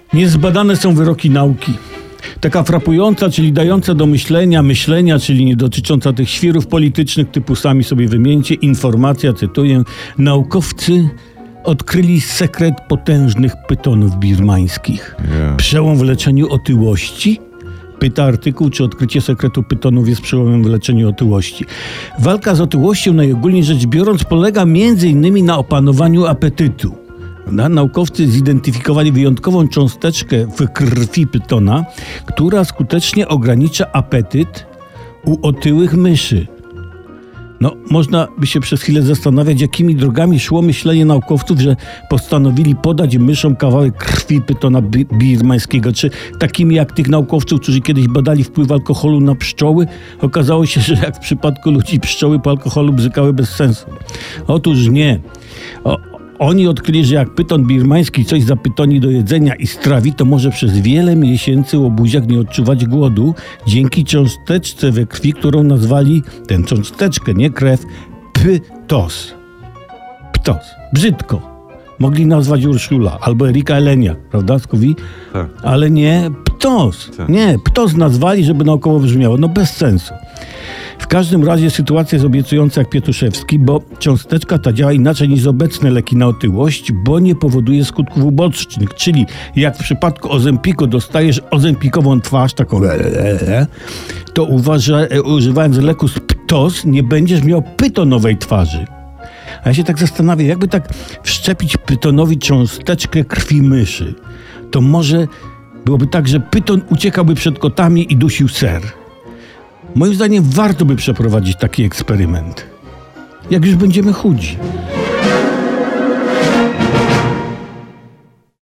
Niezbadane są wyroki nauki. Taka frapująca, czyli dająca do myślenia, czyli nie dotycząca tych świrów politycznych typu sami sobie wymieńcie, informacja, cytuję, naukowcy odkryli sekret potężnych pytonów birmańskich. Przełom w leczeniu otyłości? Pyta artykuł, czy odkrycie sekretu pytonów jest przełomem w leczeniu otyłości. Walka z otyłością, najogólniej rzecz biorąc, polega m.in. na opanowaniu apetytu. Naukowcy zidentyfikowali wyjątkową cząsteczkę w krwi pytona, która skutecznie ogranicza apetyt u otyłych myszy. Można by się przez chwilę zastanawiać, jakimi drogami szło myślenie naukowców, że postanowili podać myszom kawałek krwi pytona birmańskiego. Czy takimi jak tych naukowców, którzy kiedyś badali wpływ alkoholu na pszczoły, okazało się, że jak w przypadku ludzi pszczoły po alkoholu bzykały bez sensu. Otóż nie. Oni odkryli, że jak pyton birmański coś zapytoni do jedzenia i strawi, to może przez wiele miesięcy łobuziak nie odczuwać głodu dzięki cząsteczce we krwi, którą nazwali, tę cząsteczkę, nie krew, ptos. Ptos. Brzydko. Mogli nazwać Urszula albo Erika Elenia, prawda, Skowi? Tak. Ale nie ptos. Tak. Nie, ptos nazwali, żeby naokoło brzmiało. Bez sensu. W każdym razie sytuacja jest obiecująca jak Pietuszewski, bo cząsteczka ta działa inaczej niż obecne leki na otyłość, bo nie powoduje skutków ubocznych, czyli jak w przypadku Ozempiku dostajesz ozempikową twarz, taką to używając leku z ptos nie będziesz miał pytonowej twarzy. A ja się tak zastanawiam, jakby tak wszczepić pytonowi cząsteczkę krwi myszy, to może byłoby tak, że pyton uciekałby przed kotami i dusił ser. Moim zdaniem warto by przeprowadzić taki eksperyment. Jak już będziemy chudzi.